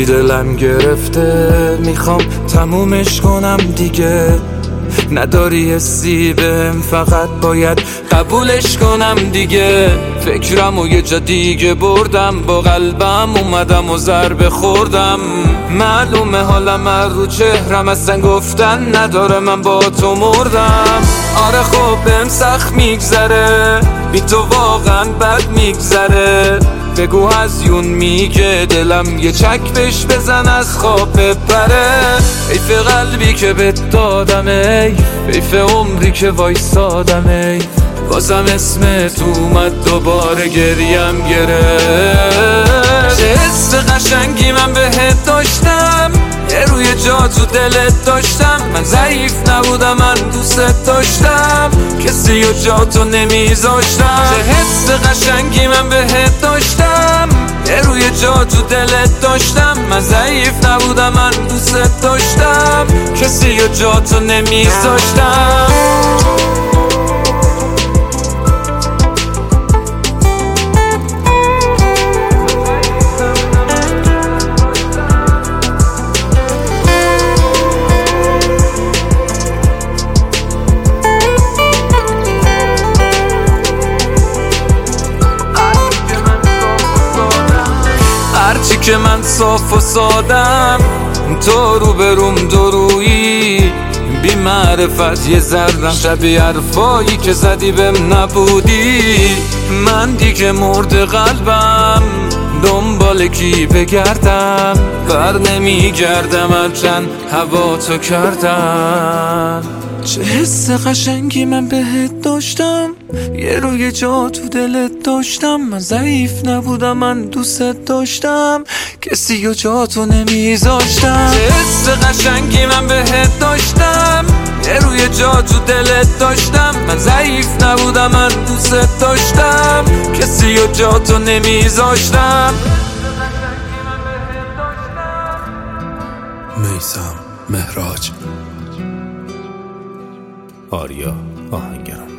کلی دلم گرفته، میخوام تمومش کنم دیگه. نداری حسی بهم، فقط باید قبولش کنم دیگه. فکرمو یه جا دیگه بردم، با قلبم اومدم و ضربه خوردم. معلومه حالم رو چهرم، اصلا گفتن نداره من با تو مردم. آره خب بهم سخت میگذره، بی تو واقعا بد میگذره. بگو هزیون میگه دلم یه چک بهش بزن از خواب بپره. حیف قلبی که بهت دادم، حیف عمری که وایسادم. بازم اسمت اومد دوباره گریم گرفت. چه حس قشنگی من بهت داشتم، یه روی جا تو دلت داشتم. من ضعیف نبودم، من دوست داشتم، کسی و جا تو نمیذاشتم. چه حس قشنگی من بهت داشتم، یه روی جا تو دلت داشتم. من ضعیف نبودم، من دوست داشتم، کسی و جا تو نمیذاشتم. هرچی که من صاف و سادم، تو رو بروم درویی. بی معرفت یه ذرم شبیه حرفایی که زدی بهم نبودی. من دیگه مرد قلبم، دنبال کی بگردم؟ بر نمیگردم هرچند هوا تو کردم. چه حس قشنگی من بهت داشتم، یه روی جا تو دلت داشتم. من ضعیف نبودم، من دوست داشتم، کسی و جا تو نمیذاشتم. چه حس قشنگی من بهت داشتم، یه روی جا تو دلت داشتم. من ضعیف نبودم، من دوست داشتم، کسی و جا تو نمیذاشتم. میثم مهراج، آریا آهنگران.